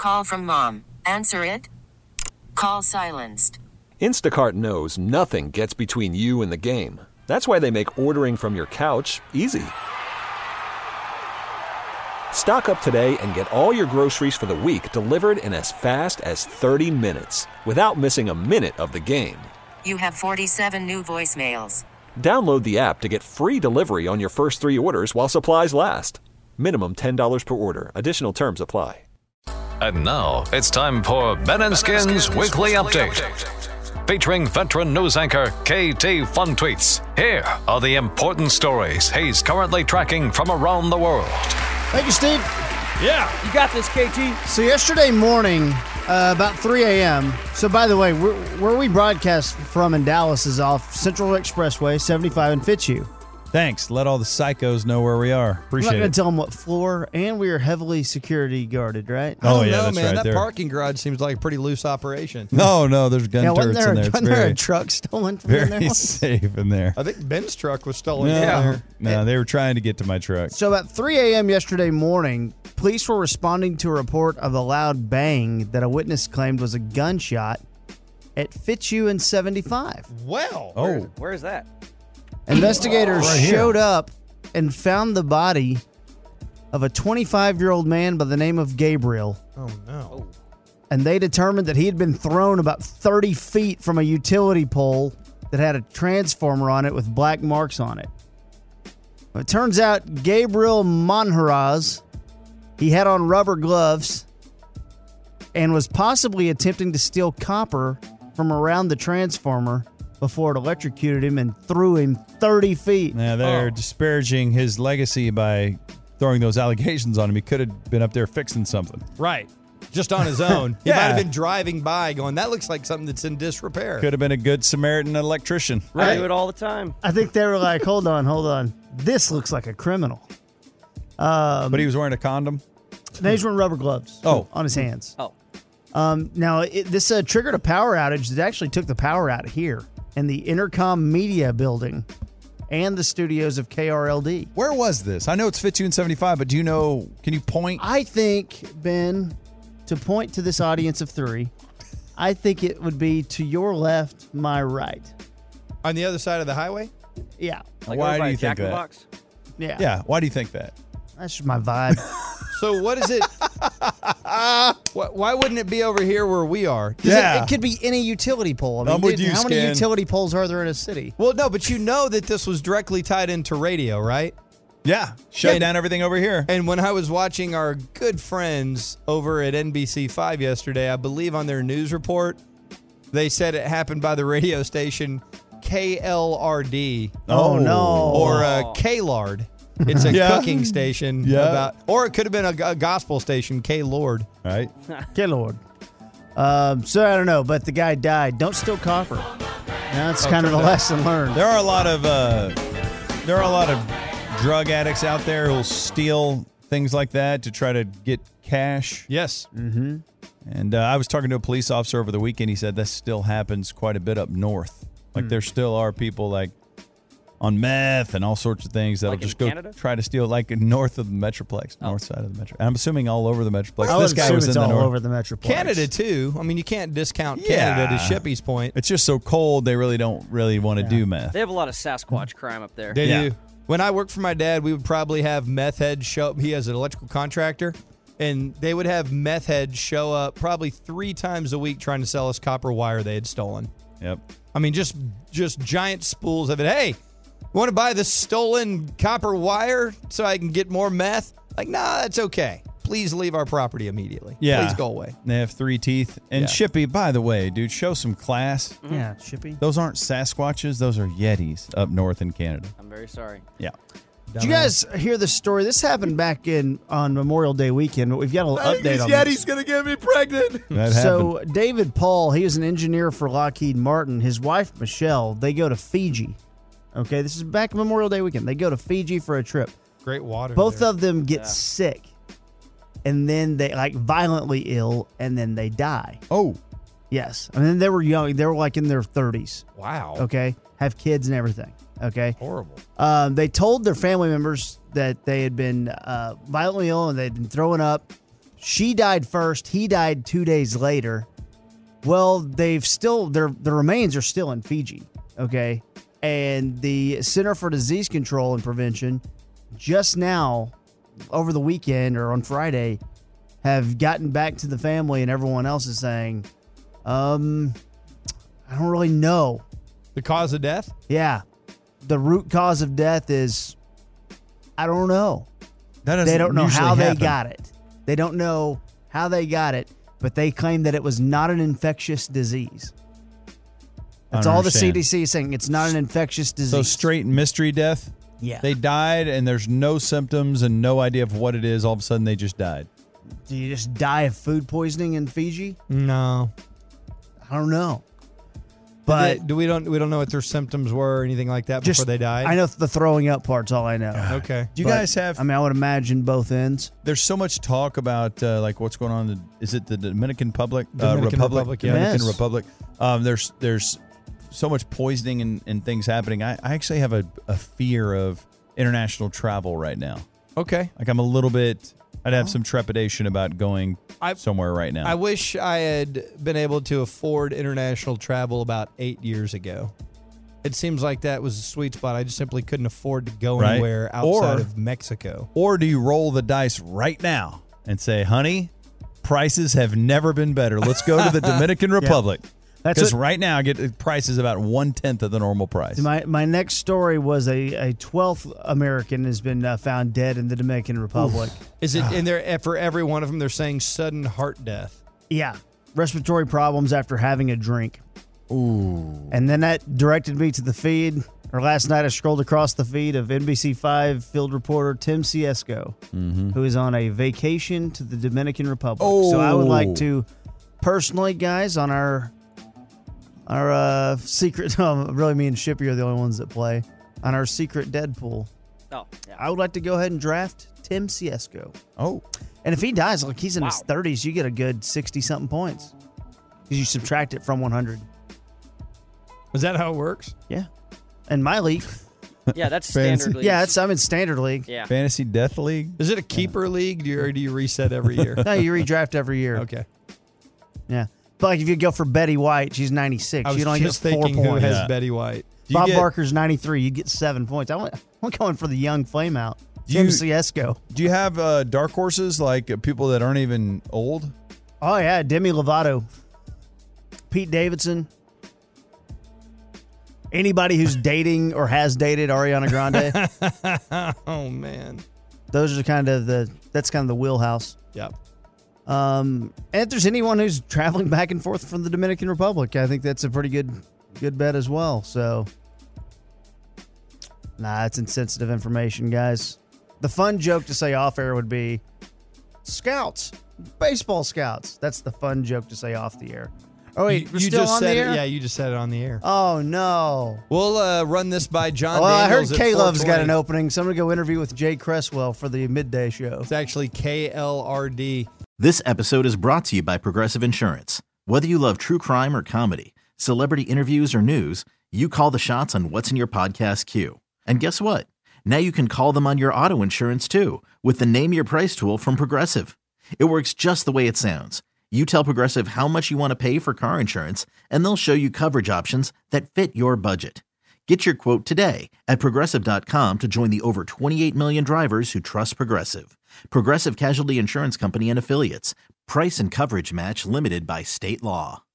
Call from mom. Answer it. Call silenced. Instacart knows nothing gets between you and the game. That's why they make ordering from your couch easy. Stock up today and get all your groceries for the week delivered in as fast as 30 minutes without missing a minute of the game. You have 47 new voicemails. Download the app to get free delivery on your first 3 orders while supplies last. Minimum $10 per order. Additional terms apply. And now it's time for Ben & Skin's Weekly Update. Featuring veteran news anchor KT Fun Tweets. Here are the important stories he's currently tracking from around the world. Thank you, Steve. Yeah. You got this, KT. So yesterday morning, about 3 a.m., so by the way, where we broadcast from in Dallas is off Central Expressway, 75 in Fitzhugh. Thanks. Let all the psychos know where we are. Appreciate I'm not going it. to tell them what floor, and we are heavily security guarded, right? Oh, yeah, know, that's man. right That there. parking garage seems like a pretty loose operation. No, there's gun turrets in there. It's wasn't there a truck stolen from in very there? safe in there. I think Ben's truck was stolen. No, they were trying to get to my truck. So about 3 a.m. yesterday morning, police were responding to a report of a loud bang that a witness claimed was a gunshot at Fitzhugh and 75. Well. Oh, Where is that? Investigators Right here. showed up and found the body of a 25-year-old man by the name of Gabriel. Oh, no. And they determined that he had been thrown about 30 feet from a utility pole that had a transformer on it with black marks on it. It turns out Gabriel Monjaraz, he had on rubber gloves and was possibly attempting to steal copper from around the transformer before it electrocuted him and threw him 30 feet. yeah, they're disparaging his legacy by throwing those allegations on him. He could have been up there fixing something. Right. Just on his own. He Yeah. might have been driving by going, that looks like something that's in disrepair. Could have been a good Samaritan electrician. I do it all the time. I think they were like, hold on. This looks like a criminal. But he was wearing a condom. Now he's wearing rubber gloves on his hands. Oh. Now, this triggered a power outage that actually took the power out here in the Intercom Media Building and the studios of KRLD. Where was this? I know it's Fitzhugh and 75, but do you know, can you point? I think, Ben, to point to this audience of 3, I think it would be to your left, my right. On the other side of the highway? Yeah. Like Why over do by you think Jack in the that? Box? Yeah. Yeah, why do you think that? That's just my vibe. So what is it? Why wouldn't it be over here where we are? It could be any utility pole. I mean, I'm with you, how many Scan. utility poles are there in a city? Well, no, but you know that this was directly tied into radio, right? Yeah, shut And- down everything over here. And when I was watching our good friends over at NBC5 yesterday, I believe on their news report, they said it happened by the radio station KLRD. Oh, no. Or K-Lard. It's a Yeah. cooking station. Yeah. Or it could have been a gospel station, K-Lord. Right? Good Lord. So I don't know, but the guy died. Don't steal copper. That's kind of the lesson learned. There are a lot of drug addicts out there who'll steal things like that to try to get cash. Yes. Mm-hmm. And I was talking to a police officer over the weekend. He said this still happens quite a bit up north. Like there still are people like on meth and all sorts of things that'll Like in just go Canada? try to steal, like north of the Metroplex, north side of the Metro. And I'm assuming all over the Metroplex. I would This guy assume was it's in the all north. over the Metroplex. Canada, too. I mean, you can't discount Yeah. Canada to Shippy's point. It's just so cold, they really don't want to do meth. They have a lot of Sasquatch crime up there. They Yeah. do. When I worked for my dad, we would probably have meth heads show up. He has an electrical contractor, and they would have meth heads show up probably 3 times a week trying to sell us copper wire they had stolen. Yep. I mean, just giant spools of it. Hey, want to buy this stolen copper wire so I can get more meth? Like, nah, that's okay. Please leave our property immediately. Yeah. Please go away. They have 3 teeth. And Yeah. Shippy, by the way, dude, show some class. Yeah, Shippy. Those aren't Sasquatches. Those are Yetis up north in Canada. I'm very sorry. Yeah. Did you guys hear this story? This happened back on Memorial Day weekend, but we've got an update on this. going to get me pregnant. That So happened. David Paul, he was an engineer for Lockheed Martin. His wife, Michelle, they go to Fiji. Okay, this is back Memorial Day weekend. They go to Fiji for a trip. Great water. Both there. of them get sick, and then they violently ill, and then they die. Oh. Yes. I mean, they were young. They were like in their 30s. Wow. Okay. Have kids and everything. Okay. Horrible. They told their family members that they had been violently ill and they'd been throwing up, She died first. He died 2 days later. Well, the remains are still in Fiji, okay? And the Center for Disease Control and Prevention just now, over the weekend or on Friday, have gotten back to the family, and everyone else is saying, I don't really know. The cause of death? Yeah. The root cause of death is, I don't know. They don't know how they got it. They don't know how they got it, but they claim that it was not an infectious disease. That's all the CDC is saying. It's not an infectious disease. So straight mystery death? Yeah. They died and there's no symptoms and no idea of what it is. All of a sudden they just died. Do you just die of food poisoning in Fiji? No. I don't know. But we don't know what their symptoms were or anything like that before they died? I know the throwing up part's all I know. Okay. Do you guys have... I would imagine both ends. There's so much talk about like what's going on. Is it the Dominican Republic? Republic, yeah. Dominican Republic. There's so much poisoning and things happening. I actually have a fear of international travel right now. Okay. Like I'm a little bit... I'd have some trepidation about going somewhere right now. I wish I had been able to afford international travel about 8 years ago. It seems like that was a sweet spot. I just simply couldn't afford to go anywhere outside of Mexico. Or do you roll the dice right now and say, honey, prices have never been better. Let's go to the Dominican Republic. Because right now, I get prices about 1/10 of the normal price. My next story was a 12th American has been found dead in the Dominican Republic. Is it in there for every one of them? They're saying sudden heart death. Yeah, respiratory problems after having a drink. Ooh. And then that directed me to the feed. Or last night, I scrolled across the feed of NBC5 field reporter Tim Ciesco, who is on a vacation to the Dominican Republic. So I would like to personally, guys, on our secret, really me and Shippy are the only ones that play, on our secret Deadpool. Oh, yeah. I would like to go ahead and draft Tim Ciesco. Oh. And if he dies, like he's in his 30s, you get a good 60-something points. Because you subtract it from 100. Is that how it works? Yeah. In my league. Yeah, that's standard league. Yeah, I'm in standard league. Yeah. Fantasy Death League? Is it a keeper league, or do you reset every year? No, you redraft every year. Okay. Yeah. But like if you go for Betty White, she's 96. I was You'd only just get 4 thinking points. who has Betty White. Bob Barker's 93. You get 7 points. I'm going for the young flame out. Tim Ciesco. Do you have dark horses, like people that aren't even old? Oh, yeah. Demi Lovato. Pete Davidson. Anybody who's dating or has dated Ariana Grande. Oh, man. Those are that's kind of the wheelhouse. Yep. And if there's anyone who's traveling back and forth from the Dominican Republic, I think that's a pretty good bet as well. So, it's insensitive information, guys. The fun joke to say off air would be scouts, baseball scouts. That's the fun joke to say off the air. Oh wait, you still just on said the air? it. Yeah, you just said it on the air. Oh no. We'll run this by John. Well, Daniels I heard K-Love's got an at 4:20. opening, so I'm gonna go interview with Jay Cresswell for the midday show. It's actually KLRD. This episode is brought to you by Progressive Insurance. Whether you love true crime or comedy, celebrity interviews or news, you call the shots on what's in your podcast queue. And guess what? Now you can call them on your auto insurance too with the Name Your Price tool from Progressive. It works just the way it sounds. You tell Progressive how much you want to pay for car insurance, and they'll show you coverage options that fit your budget. Get your quote today at Progressive.com to join the over 28 million drivers who trust Progressive. Progressive Casualty Insurance Company and Affiliates. Price and coverage match limited by state law.